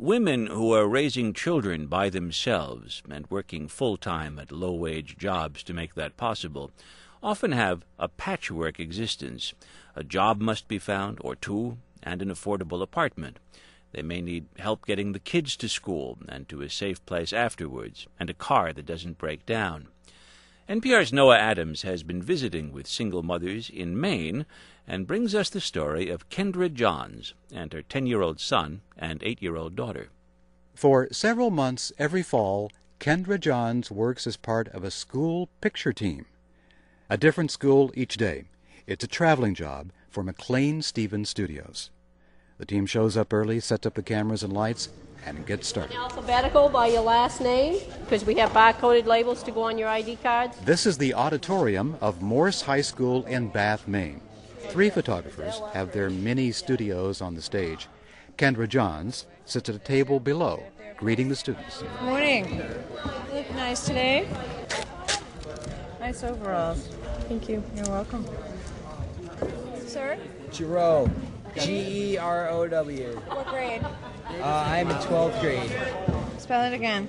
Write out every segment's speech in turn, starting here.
Women who are raising children by themselves and working full-time at low-wage jobs to make that possible often have a patchwork existence. A job must be found, or two, and an affordable apartment. They may need help getting the kids to school and to a safe place afterwards, and a car that doesn't break down. NPR's Noah Adams has been visiting with single mothers in Maine and brings us the story of Kendra Johns and her 10-year-old son and 8-year-old daughter. For several months every fall, Kendra Johns works as part of a school picture team. A different school each day. It's a traveling job for McLean Stevens Studios. The team shows up early, sets up the cameras and lights, and gets started. Alphabetical by your last name, because we have barcoded labels to go on your ID cards. This is the auditorium of Morse High School in Bath, Maine. 3 photographers have their mini studios on the stage. Kendra Johns sits at a table below, greeting the students. Good morning. You look nice today. Nice overalls. Thank you. You're welcome. Sir? Giroux. Gerow. What grade? I'm in 12th grade. Spell it again.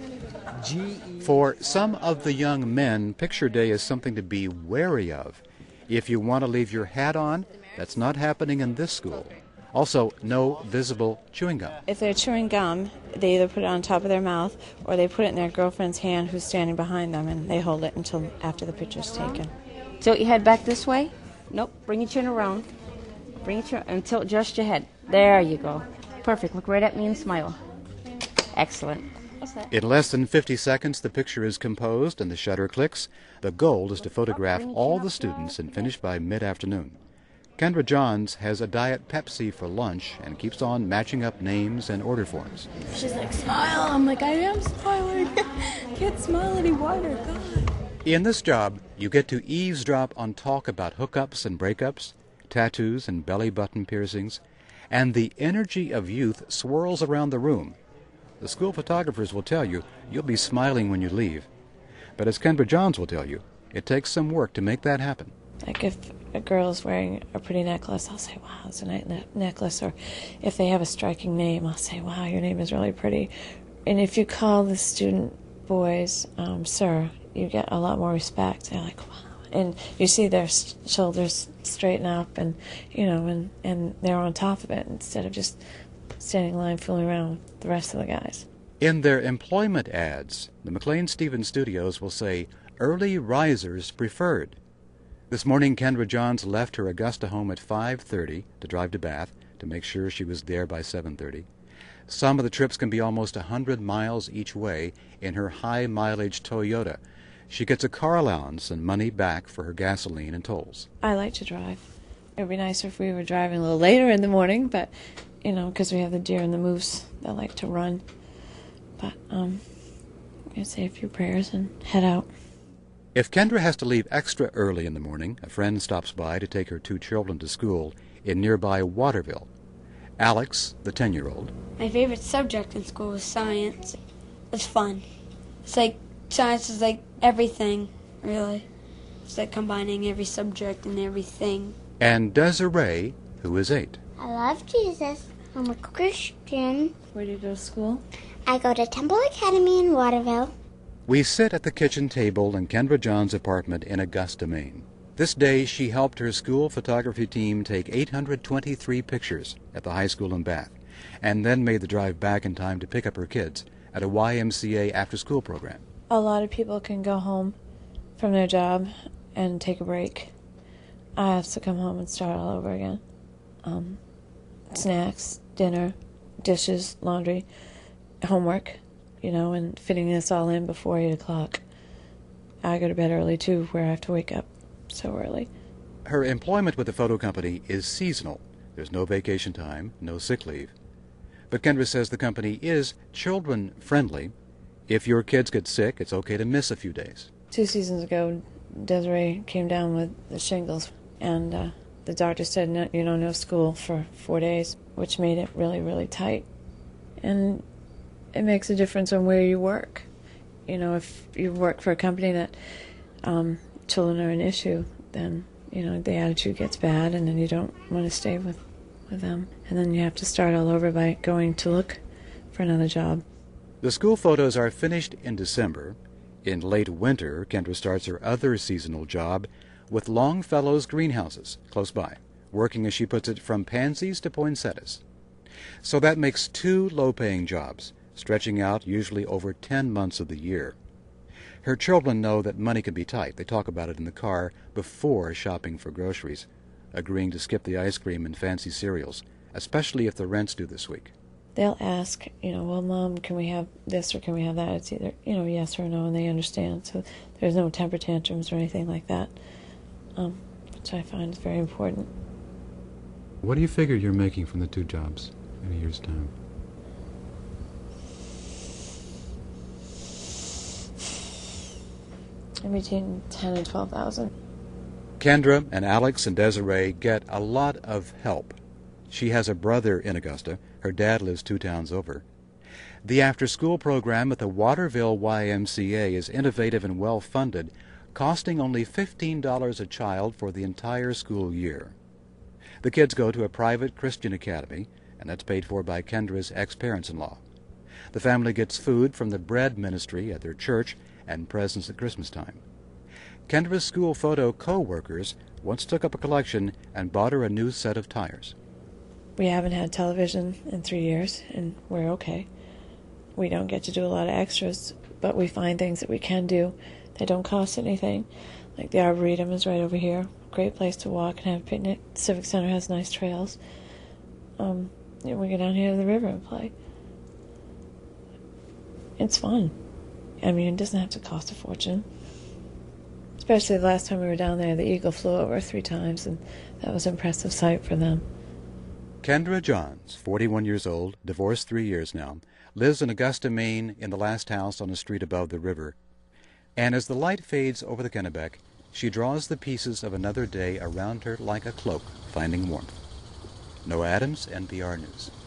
For some of the young men, picture day is something to be wary of. If you want to leave your hat on, that's not happening in this school. Also, no visible chewing gum. If they're chewing gum, they either put it on top of their mouth or they put it in their girlfriend's hand who's standing behind them, and they hold it until after the picture's taken. Tilt your head back this way. Nope. Bring your chin around. Bring your chin and tilt just your head. There you go. Perfect. Look right at me and smile. Excellent. What's that? In less than 50 seconds, the picture is composed and the shutter clicks. The goal is to photograph all the students and finish by mid-afternoon. Kendra Johns has a Diet Pepsi for lunch and keeps on matching up names and order forms. She's like, smile. I'm like, I am smiling. Can't smile any wider. God. In this job, you get to eavesdrop on talk about hookups and breakups, tattoos and belly button piercings, and the energy of youth swirls around the room. The school photographers will tell you you'll be smiling when you leave. But as Kendra Johns will tell you, it takes some work to make that happen. Like if a girl's wearing a pretty necklace, I'll say, wow, it's a nice necklace. Or if they have a striking name, I'll say, wow, your name is really pretty. And if you call the student boys, sir, you get a lot more respect. They're like, wow. And you see their shoulders straighten up and, you know, and they're on top of it instead of just standing in line fooling around with the rest of the guys. In their employment ads, the McLean Stevens Studios will say, early risers preferred. This morning, Kendra Johns left her Augusta home at 5:30 to drive to Bath to make sure she was there by 7:30. Some of the trips can be almost 100 miles each way in her high-mileage Toyota. She gets a car allowance and money back for her gasoline and tolls. I like to drive. It would be nicer if we were driving a little later in the morning, but, you know, because we have the deer and the moose that like to run. But, I'm going to say a few prayers and head out. If Kendra has to leave extra early in the morning, a friend stops by to take her 2 children to school in nearby Waterville. Alex, the 10-year-old. My favorite subject in school was science. It's fun. It's like, science is like everything, really. It's like combining every subject and everything. And Desiree, who is 8. I love Jesus. I'm a Christian. Where do you go to school? I go to Temple Academy in Waterville. We sit at the kitchen table in Kendra Johns' apartment in Augusta, Maine. This day, she helped her school photography team take 823 pictures at the high school in Bath, and then made the drive back in time to pick up her kids at a YMCA after-school program. A lot of people can go home from their job and take a break. I have to come home and start all over again. Snacks, dinner, dishes, laundry, homework, you know, and fitting this all in before 8 o'clock. I go to bed early, too, where I have to wake up so early. Her employment with the photo company is seasonal. There's no vacation time, no sick leave. But Kendra says the company is children-friendly. If your kids get sick, it's okay to miss a few days. 2 seasons ago, Desiree came down with the shingles, and the doctor said, no school for 4 days, which made it really, really tight. And it makes a difference on where you work. You know, if you work for a company that children are an issue, then, you know, the attitude gets bad, and then you don't want to stay with them. And then you have to start all over by going to look for another job. The school photos are finished in December. In late winter, Kendra starts her other seasonal job with Longfellow's greenhouses close by, working, as she puts it, from pansies to poinsettias. So that makes 2 low-paying jobs, stretching out usually over 10 months of the year. Her children know that money can be tight. They talk about it in the car before shopping for groceries, agreeing to skip the ice cream and fancy cereals, especially if the rent's due this week. They'll ask, well, Mom, can we have this or can we have that? It's either, yes or no, and they understand. So there's no temper tantrums or anything like that, which I find is very important. What do you figure you're making from the 2 jobs in a year's time? Between 10 and 12,000. Kendra and Alex and Desiree get a lot of help. She has a brother in Augusta. Her dad lives 2 towns over. The after-school program at the Waterville YMCA is innovative and well-funded, costing only $15 a child for the entire school year. The kids go to a private Christian academy, and that's paid for by Kendra's ex-parents-in-law. The family gets food from the bread ministry at their church and presents at Christmas time. Kendra's school photo co-workers once took up a collection and bought her a new set of tires. We haven't had television in 3 years, and we're okay. We don't get to do a lot of extras, but we find things that we can do that don't cost anything. Like the Arboretum is right over here. Great place to walk and have a picnic. The Civic Center has nice trails. We go down here to the river and play. It's fun. It doesn't have to cost a fortune. Especially the last time we were down there, the eagle flew over 3 times, and that was an impressive sight for them. Kendra Johns, 41 years old, divorced 3 years now, lives in Augusta, Maine, in the last house on a street above the river. And as the light fades over the Kennebec, she draws the pieces of another day around her like a cloak, finding warmth. Noah Adams, NPR News.